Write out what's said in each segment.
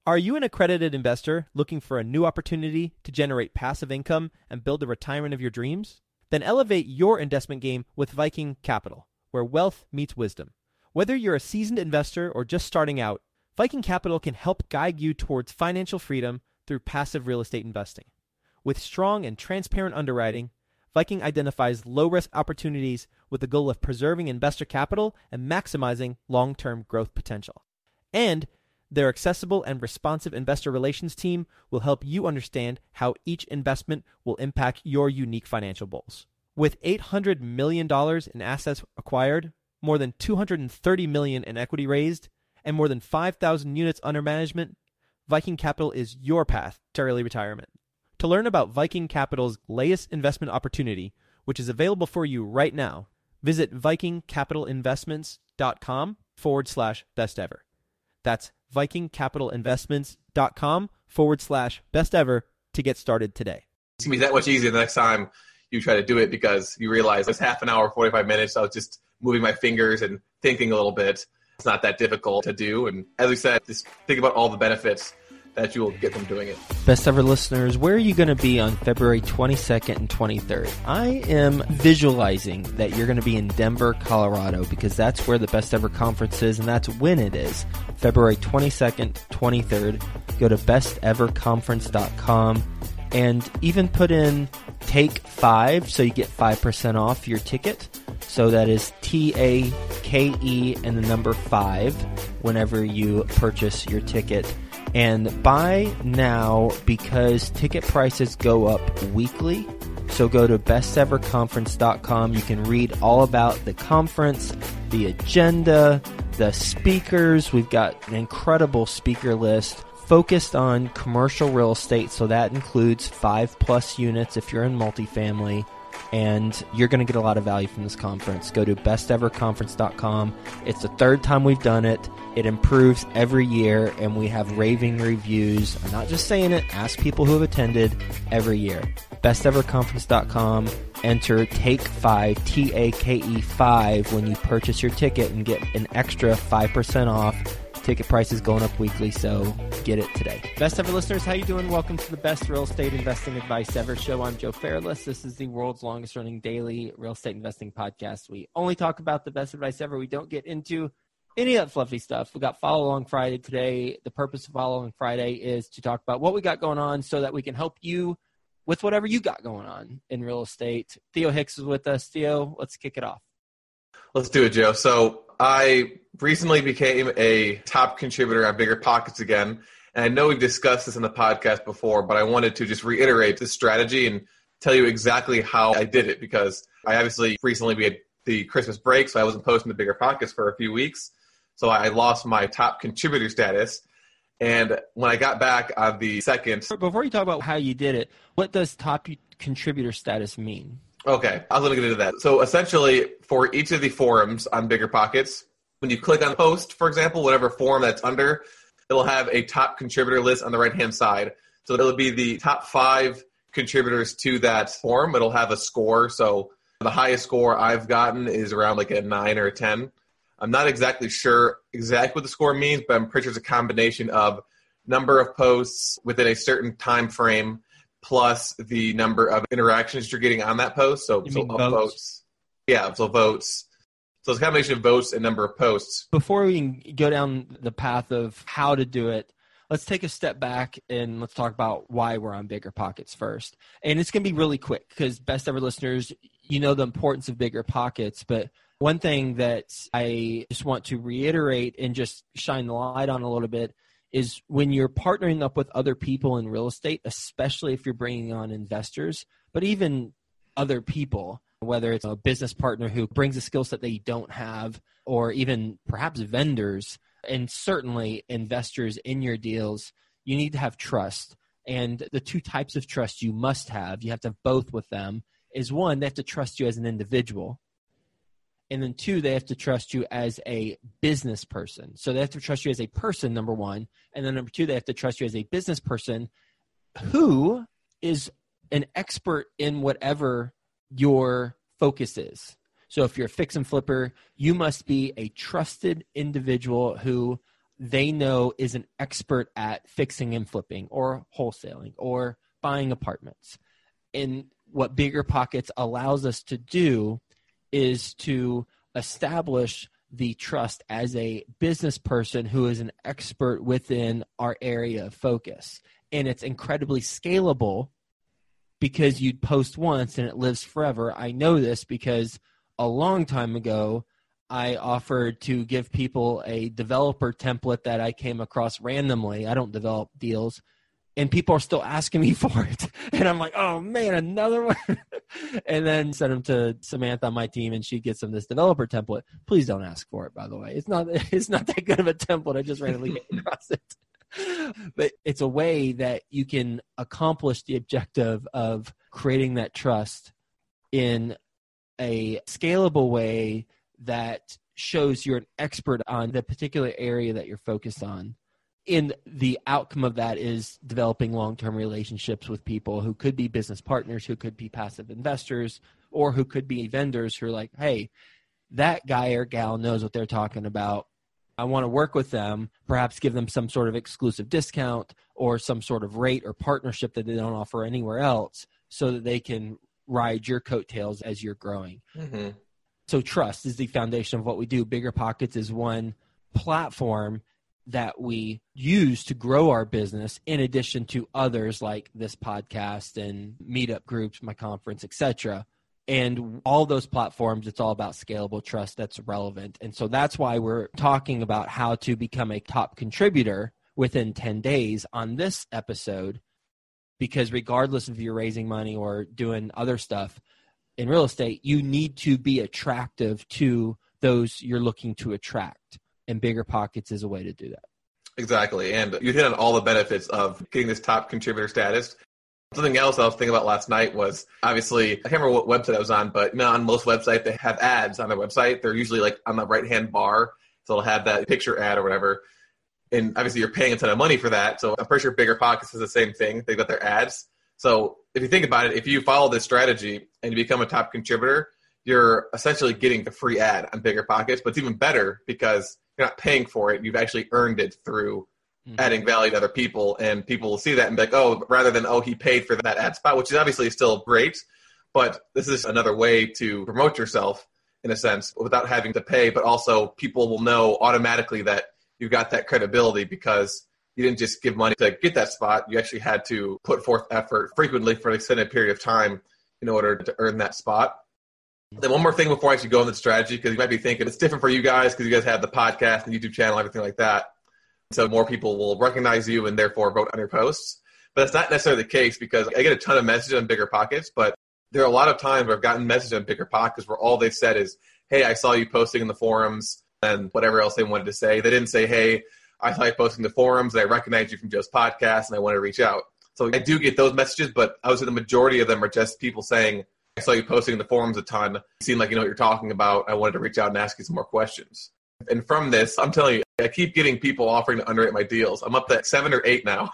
Are you an accredited investor looking for a new opportunity to generate passive income and build the retirement of your dreams? Then elevate your investment game with Viking Capital, where wealth meets wisdom. Whether you're a seasoned investor or just starting out, Viking Capital can help guide you towards financial freedom through passive real estate investing. With strong and transparent underwriting, Viking identifies low-risk opportunities with the goal of preserving investor capital and maximizing long-term growth potential. And their accessible and responsive investor relations team will help you understand how each investment will impact your unique financial goals. With $800 million in assets acquired, more than $230 million in equity raised, and more than 5,000 units under management, Viking Capital is your path to early retirement. To learn about Viking Capital's latest investment opportunity, which is available for you right now, visit vikingcapitalinvestments.com/best ever. That's vikingcapitalinvestments.com/best ever to get started today. It's going to be that much easier the next time you try to do it because you realize it's half an hour, 45 minutes. I was just moving my fingers and thinking a little bit. It's not that difficult to do. And as we said, just think about all the benefits that you will get from doing it. Best ever listeners, where are you going to be on February 22nd and 23rd? I am visualizing that you're going to be in Denver, Colorado, because that's where the Best Ever Conference is, and that's when it is. February 22nd, 23rd. Go to besteverconference.com and even put in Take 5 so you get 5% off your ticket. So that is TAKE and the number 5 whenever you purchase your ticket. And buy now because ticket prices go up weekly. So go to besteverconference.com. You can read all about the conference, the agenda, the speakers. We've got an incredible speaker list focused on commercial real estate. So that includes 5+ units if you're in multifamily. And you're going to get a lot of value from this conference. Go to besteverconference.com. It's the third time we've done it. It improves every year, and we have raving reviews. I'm not just saying it. Ask people who have attended every year. Besteverconference.com. Enter Take 5, TAKE 5, when you purchase your ticket and get an extra 5% off. Ticket prices going up weekly, so get it today. Best ever listeners, how you doing? Welcome to the Best Real Estate Investing Advice Ever show. I'm Joe Fairless. This is the world's longest running daily real estate investing podcast. We only talk about the best advice ever. We don't get into any of that fluffy stuff. We got Follow Along Friday today. The purpose of Follow Along Friday is to talk about what we got going on so that we can help you with whatever you got going on in real estate. Theo Hicks is with us. Theo, let's kick it off. Let's do it, Joe. So I recently became a top contributor on Bigger Pockets again. And I know we've discussed this in the podcast before, but I wanted to just reiterate this strategy and tell you exactly how I did it, because I obviously recently we had the Christmas break, so I wasn't posting the Bigger Pockets for a few weeks. So I lost my top contributor status. And when I got back on the second... Before you talk about how you did it, what does top contributor status mean? Okay, I was going to get into that. So essentially, for each of the forums on Bigger Pockets, when you click on post, for example, whatever forum that's under, it'll have a top contributor list on the right-hand side. So it'll be the top 5 contributors to that forum. It'll have a score. So the highest score I've gotten is around like a 9 or a 10. I'm not exactly sure what the score means, but I'm pretty sure it's a combination of number of posts within a certain time frame plus the number of interactions you're getting on that post. So votes. Yeah, so votes. So it's a combination of votes and number of posts. Before we can go down the path of how to do it, let's take a step back and let's talk about why we're on Bigger Pockets first. And it's going to be really quick because best ever listeners, you know the importance of Bigger Pockets. But one thing that I just want to reiterate and just shine the light on a little bit is when you're partnering up with other people in real estate, especially if you're bringing on investors, but even other people, whether it's a business partner who brings a skill set that you don't have, or even perhaps vendors, and certainly investors in your deals, you need to have trust. And the 2 types of trust you must have, you have to have both with them, is 1, they have to trust you as an individual. And then 2, they have to trust you as a business person. So they have to trust you as a person, number 1. And then number 2, they have to trust you as a business person who is an expert in whatever your focus is. So if you're a fix and flipper, you must be a trusted individual who they know is an expert at fixing and flipping or wholesaling or buying apartments. And what BiggerPockets allows us to do is to establish the trust as a business person who is an expert within our area of focus. And it's incredibly scalable because you'd post once and it lives forever. I know this because a long time ago, I offered to give people a developer template that I came across randomly. I don't develop deals. And people are still asking me for it. And I'm like, oh, man, another one. And then send them to Samantha on my team, and she gets them this developer template. Please don't ask for it, by the way. It's not that good of a template. I just randomly came across it. But it's a way that you can accomplish the objective of creating that trust in a scalable way that shows you're an expert on the particular area that you're focused on. And the outcome of that is developing long-term relationships with people who could be business partners, who could be passive investors, or who could be vendors who are like, hey, that guy or gal knows what they're talking about. I want to work with them, perhaps give them some sort of exclusive discount or some sort of rate or partnership that they don't offer anywhere else so that they can ride your coattails as you're growing. Mm-hmm. So trust is the foundation of what we do. BiggerPockets is one platform that we use to grow our business in addition to others like this podcast and meetup groups, my conference, etc. And all those platforms, it's all about scalable trust that's relevant. And so that's why we're talking about how to become a top contributor within 10 days on this episode, because regardless if you're raising money or doing other stuff in real estate, you need to be attractive to those you're looking to attract. And BiggerPockets is a way to do that. Exactly. And you hit on all the benefits of getting this top contributor status. Something else I was thinking about last night was, obviously, I can't remember what website I was on, but on most websites, they have ads on their website. They're usually like on the right-hand bar. So they'll have that picture ad or whatever. And obviously you're paying a ton of money for that. So I'm pretty sure BiggerPockets is the same thing. They've got their ads. So if you think about it, if you follow this strategy and you become a top contributor, you're essentially getting the free ad on BiggerPockets. But it's even better because you're not paying for it. You've actually earned it through adding value to other people, and people will see that and be like, oh, rather than, oh, he paid for that ad spot, which is obviously still great, but this is another way to promote yourself in a sense without having to pay, but also people will know automatically that you got that credibility because you didn't just give money to get that spot. You actually had to put forth effort frequently for an extended period of time in order to earn that spot. Then one more thing before I actually go into the strategy, because you might be thinking it's different for you guys because you guys have the podcast and YouTube channel, everything like that. So more people will recognize you and therefore vote on your posts. But that's not necessarily the case because I get a ton of messages on BiggerPockets, but there are a lot of times where I've gotten messages on BiggerPockets where all they've said is, hey, I saw you posting in the forums and whatever else they wanted to say. They didn't say, hey, I saw you posting in the forums and I recognize you from Joe's podcast and I want to reach out. So I do get those messages, but I would say the majority of them are just people saying, I saw you posting in the forums a ton. You seem like you know what you're talking about. I wanted to reach out and ask you some more questions. And from this, I'm telling you, I keep getting people offering to underwrite my deals. I'm up to 7 or 8 now.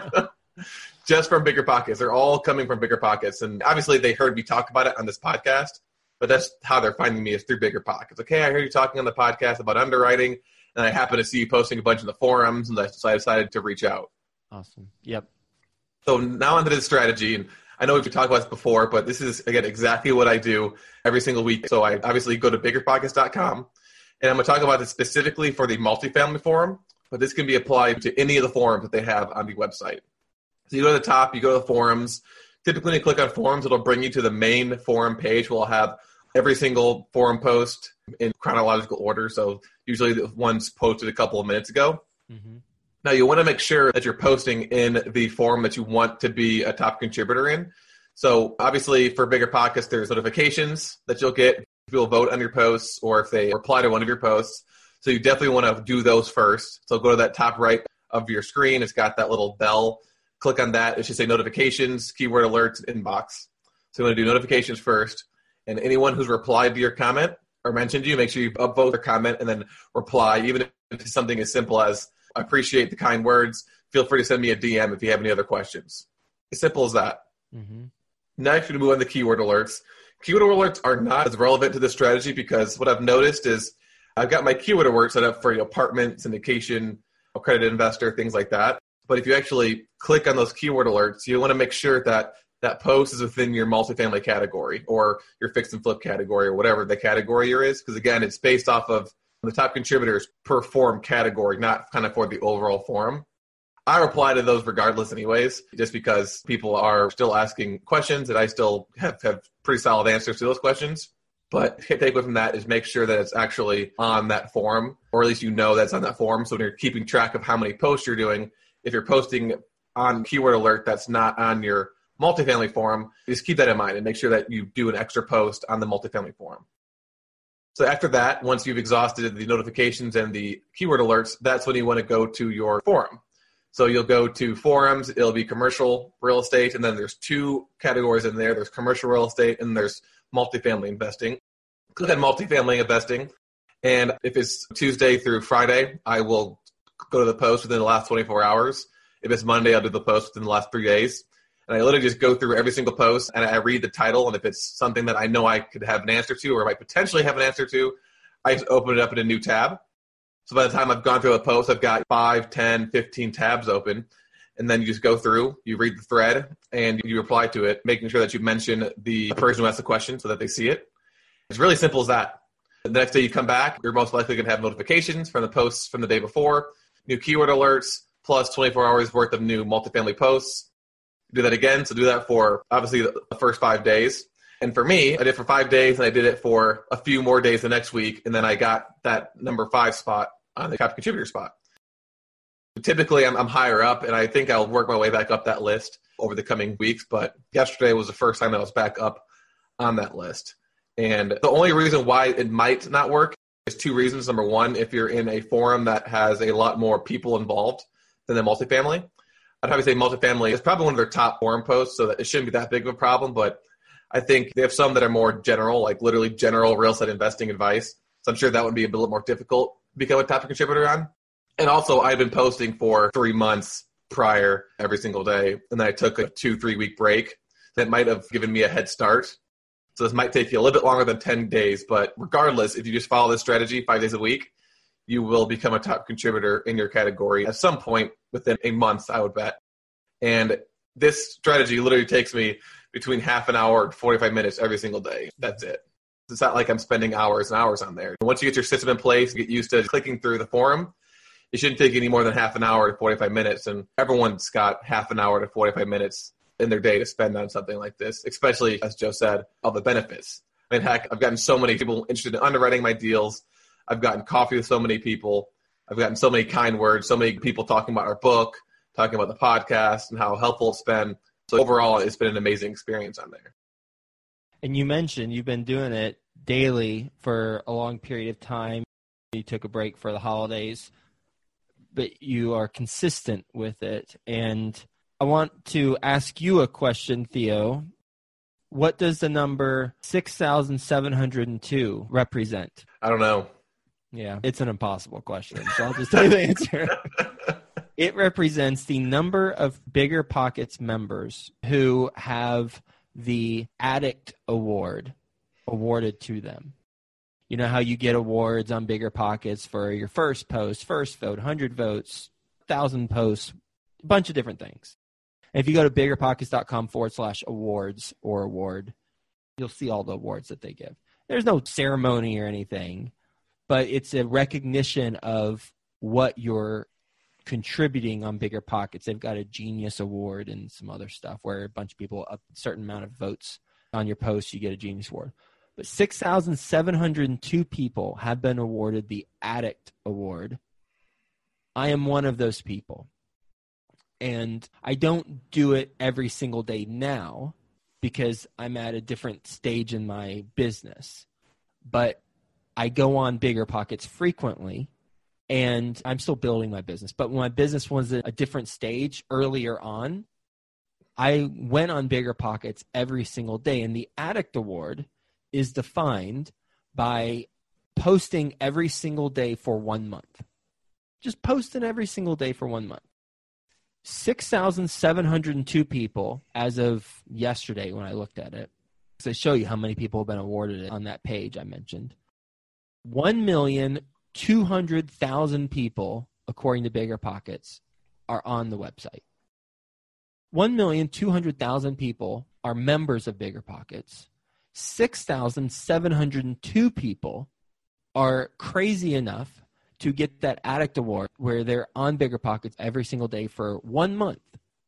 Just from BiggerPockets. They're all coming from BiggerPockets. And obviously they heard me talk about it on this podcast, but that's how they're finding me is through BiggerPockets. Okay, I heard you talking on the podcast about underwriting, and I happen to see you posting a bunch in the forums, and so I decided to reach out. Awesome. Yep. So now onto this strategy. And I know we've talked about this before, but this is, again, exactly what I do every single week. So I obviously go to biggerpockets.com. And I'm going to talk about this specifically for the multifamily forum, but this can be applied to any of the forums that they have on the website. So you go to the top, you go to the forums. Typically, when you click on forums, it'll bring you to the main forum page. We'll have every single forum post in chronological order. So usually the one's posted a couple of minutes ago. Mm-hmm. Now, you want to make sure that you're posting in the forum that you want to be a top contributor in. So obviously, for BiggerPockets, there's notifications that you'll get. People vote on your posts or if they reply to one of your posts. So you definitely want to do those first. So go to that top right of your screen. It's got that little bell. Click on that. It should say notifications, keyword alerts, inbox. So you want to do notifications first. And anyone who's replied to your comment or mentioned you, make sure you upvote their comment and then reply, even if it's something as simple as, I appreciate the kind words. Feel free to send me a DM if you have any other questions. As simple as that. Mm-hmm. Next, we're going to move on to keyword alerts. Keyword alerts are not as relevant to this strategy because what I've noticed is I've got my keyword alert set up for apartment, syndication, accredited investor, things like that. But if you actually click on those keyword alerts, you want to make sure that that post is within your multifamily category or your fix and flip category or whatever the category you're is. Because again, it's based off of the top contributors per forum category, not kind of for the overall forum. I reply to those regardless anyways, just because people are still asking questions and I still have pretty solid answers to those questions. But the takeaway from that is make sure that it's actually on that forum, or at least you know that's on that forum. So when you're keeping track of how many posts you're doing, if you're posting on keyword alert that's not on your multifamily forum, just keep that in mind and make sure that you do an extra post on the multifamily forum. So after that, once you've exhausted the notifications and the keyword alerts, that's when you want to go to your forum. So you'll go to forums, it'll be commercial real estate, and then there's two categories in there. There's commercial real estate and there's multifamily investing. Click on multifamily investing, and if it's Tuesday through Friday, I will go to the post within the last 24 hours. If it's Monday, I'll do the post within the last 3 days. And I literally just go through every single post and I read the title, and if it's something that I know I could have an answer to or might potentially have an answer to, I just open it up in a new tab. So by the time I've gone through a post, I've got 5, 10, 15 tabs open. And then you just go through, you read the thread, and you reply to it, making sure that you mention the person who asked the question so that they see it. It's really simple as that. The next day you come back, you're most likely going to have notifications from the posts from the day before, new keyword alerts, plus 24 hours worth of new multifamily posts. Do that again. So do that for, obviously, the first 5 days. And for me, I did it for 5 days, and I did it for a few more days the next week, and then I got that number 5 spot on the top contributor spot. Typically, I'm higher up, and I think I'll work my way back up that list over the coming weeks, but yesterday was the first time that I was back up on that list. And the only reason why it might not work is 2 reasons. Number one, if you're in a forum that has a lot more people involved than the multifamily. I'd probably say multifamily is probably one of their top forum posts, so that it shouldn't be that big of a problem, but I think they have some that are more general, like literally general real estate investing advice. So I'm sure that would be a little more difficult to become a top contributor on. And also, I've been posting for 3 months prior every single day, and then I took a 2-3 week break. That might have given me a head start. So this might take you a little bit longer than 10 days, but regardless, if you just follow this strategy 5 days a week, you will become a top contributor in your category at some point within a month, I would bet. And this strategy literally takes me between half an hour and 45 minutes every single day. That's it. It's not like I'm spending hours and hours on there. Once you get your system in place, get used to clicking through the forum, it shouldn't take any more than half an hour to 45 minutes. And everyone's got half an hour to 45 minutes in their day to spend on something like this, especially, as Joe said, all the benefits. I mean, heck, I've gotten so many people interested in underwriting my deals. I've gotten coffee with so many people. I've gotten so many kind words, so many people talking about our book, talking about the podcast and how helpful it's been. So overall, it's been an amazing experience on there. And you mentioned you've been doing it daily for a long period of time. You took a break for the holidays, but you are consistent with it. And I want to ask you a question, Theo. What does the number 6,702 represent? I don't know. Yeah, it's an impossible question, so I'll just tell you the answer. It represents the number of Bigger Pockets members who have the Addict Award awarded to them. You know how you get awards on Bigger Pockets for your first post, first vote, 100 votes, 1,000 posts, a bunch of different things. And if you go to biggerpockets.com/awards or award, you'll see all the awards that they give. There's no ceremony or anything, but it's a recognition of what you're contributing on Bigger Pockets. They've got a Genius Award and some other stuff where a bunch of people, a certain amount of votes on your post, you get a Genius Award. But 6,702 people have been awarded the Addict Award. I am one of those people. And I don't do it every single day now because I'm at a different stage in my business. But I go on Bigger Pockets frequently, and I'm still building my business. But when my business was at a different stage earlier on, I went on Bigger Pockets every single day. And the Addict Award is defined by posting every single day for 1 month. Just posting every single day for 1 month. 6,702 people as of yesterday when I looked at it. So I show you how many people have been awarded it on that page I mentioned. 1,200,000 people according to BiggerPockets, are on the website. 1,200,000 people are members of BiggerPockets. 6,702 people are crazy enough to get that Addict Award where they're on BiggerPockets every single day for 1 month.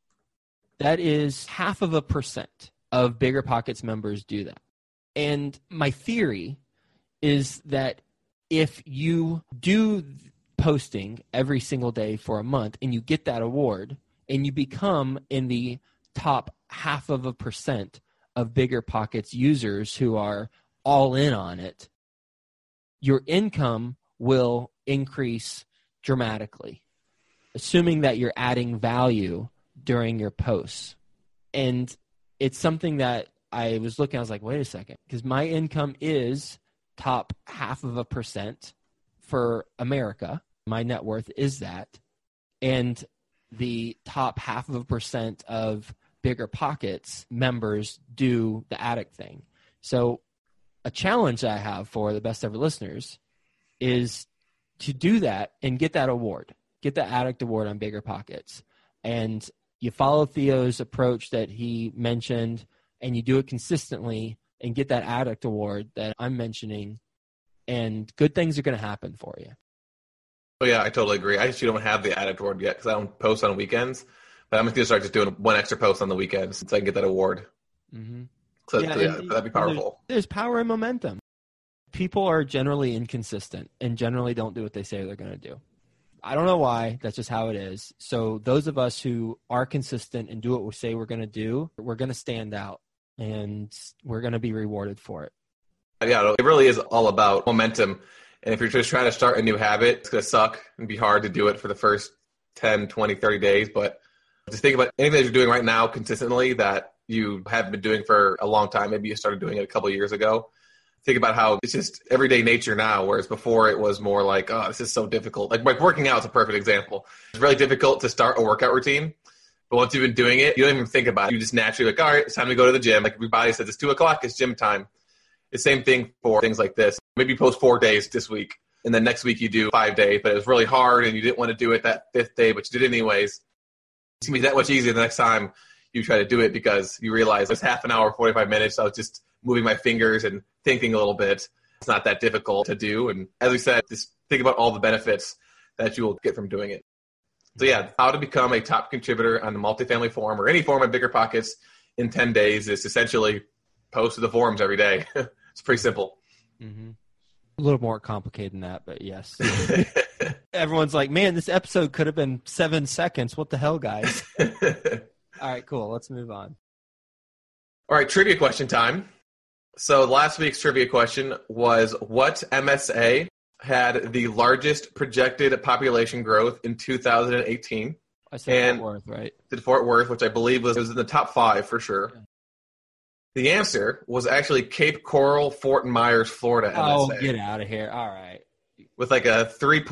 That is 0.5% of BiggerPockets members do that. And my theory is that if you do posting every single day for a month and you get that award and you become in the top 0.5% of BiggerPockets users who are all in on it, your income will increase dramatically, assuming that you're adding value during your posts. And it's something that I was looking, I was like, wait a second, because my income is top 0.5% for America. My net worth is that. And the top 0.5% of BiggerPockets members do the Addict thing. So a challenge I have for the best ever listeners is to do that and get that award, get the Addict Award on BiggerPockets. And you follow Theo's approach that he mentioned, and you do it consistently and get that Addict Award that I'm mentioning, and good things are going to happen for you. Oh, yeah, I totally agree. I actually don't have the Addict Award yet because I don't post on weekends. But I'm going to start just doing one extra post on the weekends so I can get that award. Mm-hmm. So that'd be powerful. There's power in momentum. People are generally inconsistent and generally don't do what they say they're going to do. I don't know why. That's just how it is. So those of us who are consistent and do what we say we're going to do, we're going to stand out and we're going to be rewarded for it. Yeah, it really is all about momentum. And if you're just trying to start a new habit, it's going to suck and be hard to do it for the first 10, 20, 30 days. But just think about anything that you're doing right now consistently that you have been doing for a long time. Maybe you started doing it a couple of years ago. Think about how it's just everyday nature now, whereas before it was more like, oh, this is so difficult. Like working out is a perfect example. It's really difficult to start a workout routine, but once you've been doing it, you don't even think about it. You just naturally like, all right, it's time to go to the gym. Like everybody says, it's 2:00, it's gym time. The same thing for things like this. Maybe you post 4 days this week, and then next week you do 5 days, but it was really hard and you didn't want to do it that 5th day, but you did it anyways. It's going to be that much easier the next time you try to do it because you realize it's half an hour, 45 minutes. I was just moving my fingers and thinking a little bit. It's not that difficult to do. And as we said, just think about all the benefits that you will get from doing it. So yeah, how to become a top contributor on the multifamily forum or any forum at BiggerPockets in 10 days is essentially post to the forums every day. It's pretty simple. Mm-hmm. A little more complicated than that, but yes. Everyone's like, man, this episode could have been 7 seconds. What the hell, guys? All right, cool. Let's move on. All right, trivia question time. So last week's trivia question was, what MSA had the largest projected population growth in 2018? I said Fort Worth, right? Did Fort Worth, which I believe was in the top 5 for sure. Yeah. The answer was actually Cape Coral, Fort Myers, Florida MSA. Oh, get out of here. All right. With like a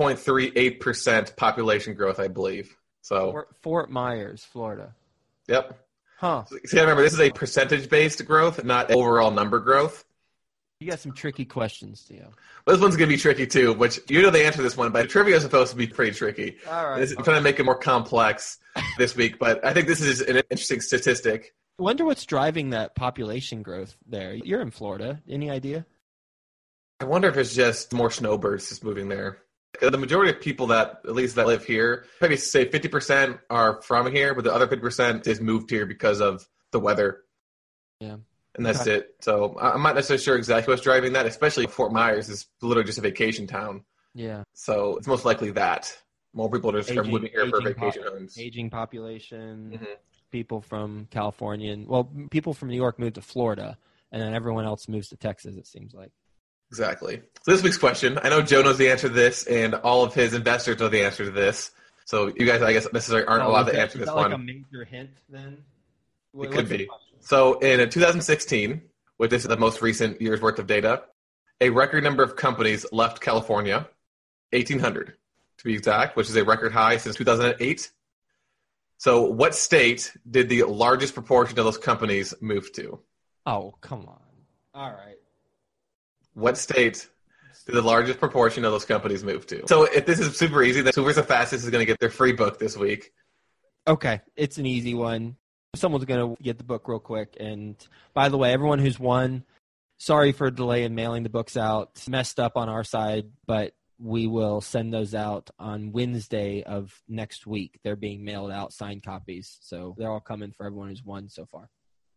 3.38% population growth, I believe. So Fort Myers, Florida. Yep. Huh. See, I remember this is a percentage-based growth, not overall number growth. You got some tricky questions, Theo. Well, this one's going to be tricky too, which you know the answer to this one, but trivia is supposed to be pretty tricky. All right. I'm trying to make it more complex this week, but I think this is an interesting statistic. I wonder what's driving that population growth there. You're in Florida. Any idea? I wonder if it's just more snowbirds just moving there. The majority of people that live here, maybe say 50% are from here, but the other 50% is moved here because of the weather. Yeah. And that's it. So I'm not necessarily sure exactly what's driving that, especially Fort Myers is literally just a vacation town. Yeah. So it's most likely that. More people are just moving here for vacation homes. Aging population, mm-hmm. People from California. People from New York moved to Florida, and then everyone else moves to Texas, it seems like. Exactly. So this week's question, I know Joe knows the answer to this, and all of his investors know the answer to this. So you guys, I guess, necessarily aren't allowed to answer this one. Is that like a major hint, then? It could be. So in 2016, which is the most recent year's worth of data, a record number of companies left California, 1,800 to be exact, which is a record high since 2008. So what state did the largest proportion of those companies move to? Oh, come on. All right. What state to the largest proportion of those companies move to. So if this is super easy, then whoever's the fastest is going to get their free book this week. Okay, it's an easy one. Someone's going to get the book real quick. And by the way, everyone who's won, sorry for a delay in mailing the books out. It's messed up on our side, but we will send those out on Wednesday of next week. They're being mailed out, signed copies. So they're all coming for everyone who's won so far.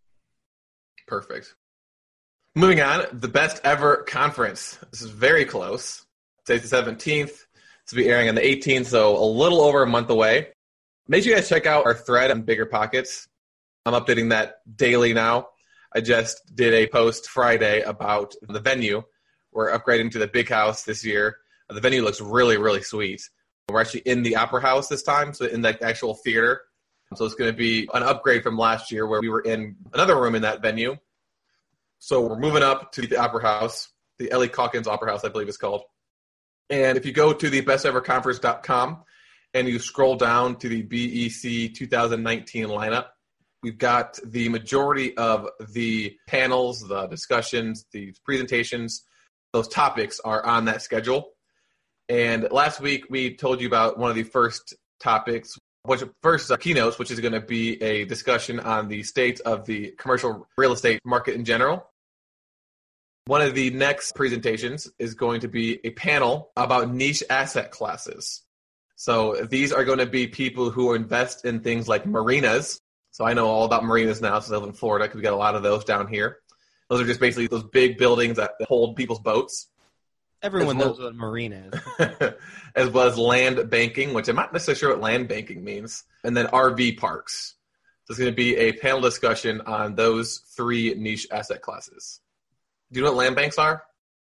Perfect. Moving on, the best ever conference. This is very close. Today's the 17th. This will be airing on the 18th, so a little over a month away. Make sure you guys check out our thread on Bigger Pockets. I'm updating that daily now. I just did a post Friday about the venue. We're upgrading to the big house this year. The venue looks really, really sweet. We're actually in the Opera House this time, so in the actual theater. So it's going to be an upgrade from last year where we were in another room in that venue. So we're moving up to the Opera House, the Ellie Calkins Opera House, I believe it's called. And if you go to the besteverconference.com and you scroll down to the BEC 2019 lineup, we've got the majority of the panels, the discussions, the presentations, those topics are on that schedule. And last week we told you about one of the first topics, which first is keynotes, which is going to be a discussion on the state of the commercial real estate market in general. One of the next presentations is going to be a panel about niche asset classes. So these are going to be people who invest in things like marinas. So I know all about marinas now since I live in Florida because we got a lot of those down here. Those are just basically those big buildings that hold people's boats. Everyone knows what a marina is. As well as land banking, which I'm not necessarily sure what land banking means. And then RV parks. So it's going to be a panel discussion on those three niche asset classes. Do you know what land banks are?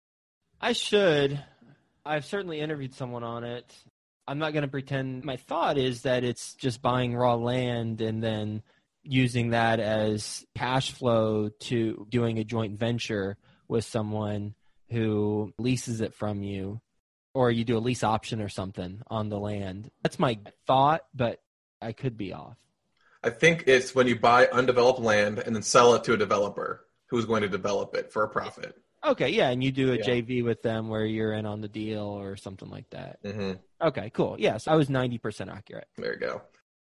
I should. I've certainly interviewed someone on it. I'm not going to pretend. My thought is that it's just buying raw land and then using that as cash flow to doing a joint venture with someone who leases it from you, or you do a lease option or something on the land. That's my thought, but I could be off. I think it's when you buy undeveloped land and then sell it to a developer who's going to develop it for a profit. Okay, yeah, and you do a JV with them where you're in on the deal or something like that. Mm-hmm. Okay, cool. Yes, I was 90% accurate. There you go.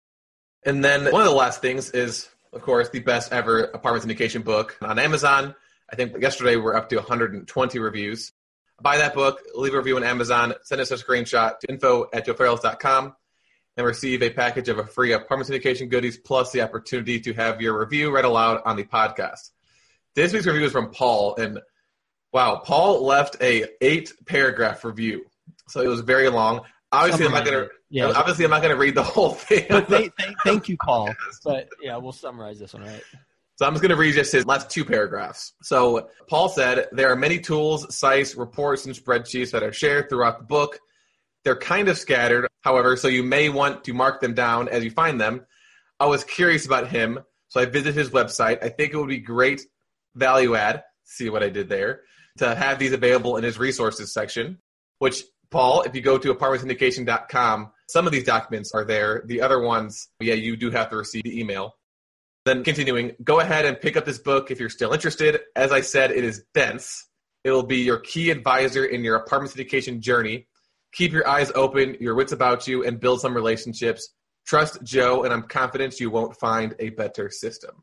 And then one of the last things is, of course, the best ever apartment syndication book on Amazon. I think yesterday we're up to 120 reviews. Buy that book, leave a review on Amazon, send us a screenshot to info@joefarrells.com, and receive a package of a free apartment syndication goodies plus the opportunity to have your review read aloud on the podcast. This week's review is from Paul, and wow, Paul left a 8-paragraph review, so it was very long. Obviously, I'm not going to read the whole thing. But thank you, Paul. But yeah, we'll summarize this one, right? So I'm just going to read just his last 2 paragraphs. So Paul said, there are many tools, sites, reports, and spreadsheets that are shared throughout the book. They're kind of scattered, however, so you may want to mark them down as you find them. I was curious about him, so I visited his website. I think it would be great value add, see what I did there, to have these available in his resources section, which, Paul, if you go to apartmentsyndication.com, some of these documents are there. The other ones, you do have to receive the email. Then continuing, go ahead and pick up this book if you're still interested. As I said, it is dense. It will be your key advisor in your apartment syndication journey. Keep your eyes open, your wits about you, and build some relationships. Trust Joe, and I'm confident you won't find a better system.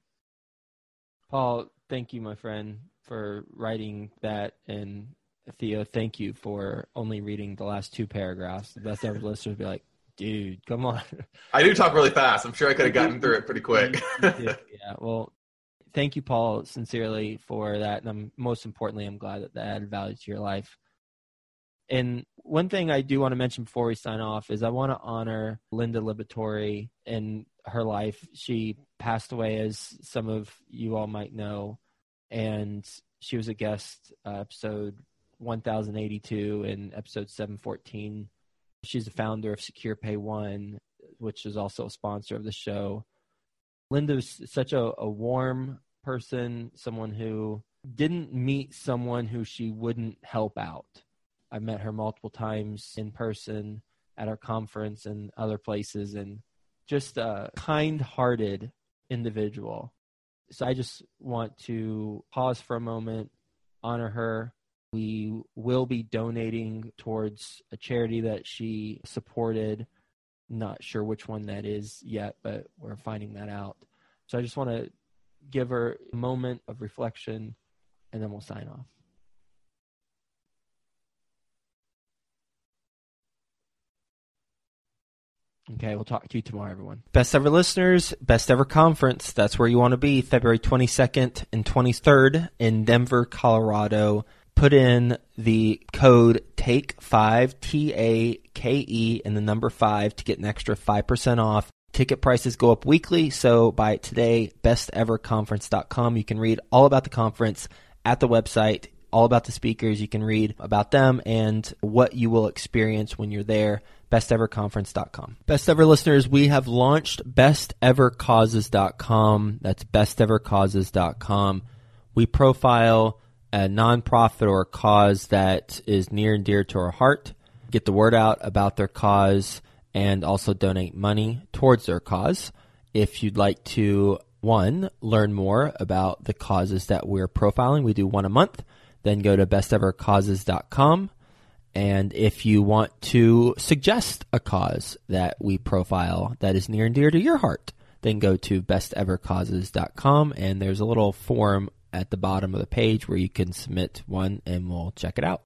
Paul, thank you, my friend, for writing that. And Theo, thank you for only reading the last 2 paragraphs. The best ever listeners would be like, dude, come on. I do talk really fast. I'm sure I could have gotten through it pretty quick. Yeah, well, thank you, Paul, sincerely for that. And most importantly, I'm glad that added value to your life. And one thing I do want to mention before we sign off is I want to honor Linda Liberatore in her life. She passed away, as some of you all might know, and she was a guest episode 1082 and episode 714. She's the founder of Secure Pay One, which is also a sponsor of the show. Linda's such a warm person, someone who didn't meet someone who she wouldn't help out. I met her multiple times in person at our conference and other places, and just a kind-hearted individual. So I just want to pause for a moment, honor her, We will be donating towards a charity that she supported. Not sure which one that is yet, but we're finding that out. So I just want to give her a moment of reflection, and then we'll sign off. Okay, we'll talk to you tomorrow, everyone. Best ever listeners, best ever conference. That's where you want to be, February 22nd and 23rd in Denver, Colorado. Put in the code TAKE5, TAKE, and the number 5 to get an extra 5% off. Ticket prices go up weekly, so buy it today, besteverconference.com. You can read all about the conference at the website, all about the speakers. You can read about them and what you will experience when you're there. besteverconference.com. Best ever listeners, we have launched bestevercauses.com. That's bestevercauses.com. We profile a nonprofit or a cause that is near and dear to our heart, get the word out about their cause, and also donate money towards their cause. If you'd like to, one, learn more about the causes that we're profiling, we do one a month, then go to bestevercauses.com. And if you want to suggest a cause that we profile that is near and dear to your heart, then go to bestevercauses.com, and there's a little form at the bottom of the page where you can submit one, and we'll check it out.